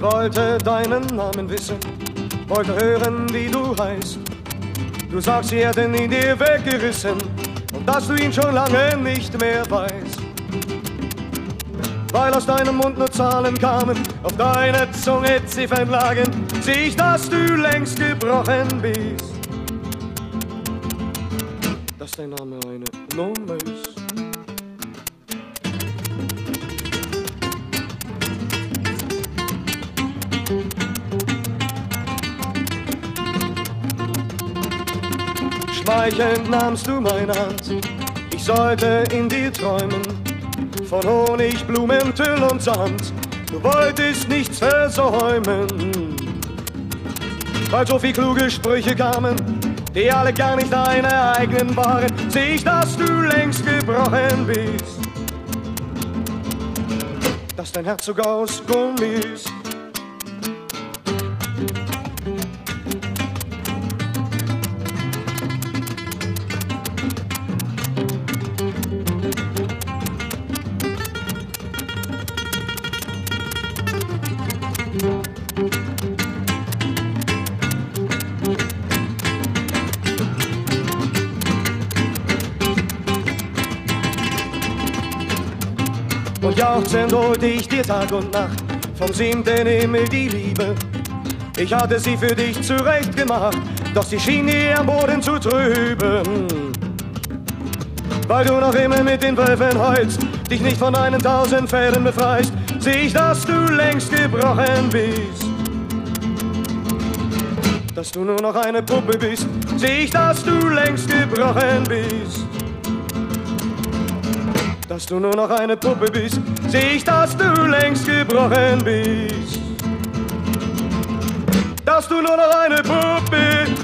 wollte deinen Namen wissen, wollte hören, wie du heißt. Du sagst, sie hätten ihn dir weggerissen und dass du ihn schon lange nicht mehr weißt. Weil aus deinem Mund nur Zahlen kamen, auf deine Zunge Ziffern lagen, sieh ich, dass du längst gebrochen bist. Dass dein Name eine Nummer ist. Schmeichelnd nahmst du meine Hand, ich sollte in dir träumen, von Honig, Blumen, Tüll und Sand, du wolltest nichts versäumen. Weil so viel kluge Sprüche kamen, die alle gar nicht deine eigenen waren, seh ich, dass du längst gebrochen bist. Dass dein Herz sogar aus Gummi ist. Und jauchzend holte ich dir Tag und Nacht vom 7. Himmel die Liebe. Ich hatte sie für dich zurechtgemacht, doch sie schien dir am Boden zu trüben. Weil du noch immer mit den Wölfen heulst, dich nicht von deinen 1000 Fäden befreist, seh ich, dass du längst gebrochen bist. Dass du nur noch eine Puppe bist, seh ich, dass du längst gebrochen bist. Dass du nur noch eine Puppe bist, seh ich, dass du längst gebrochen bist. Dass du nur noch eine Puppe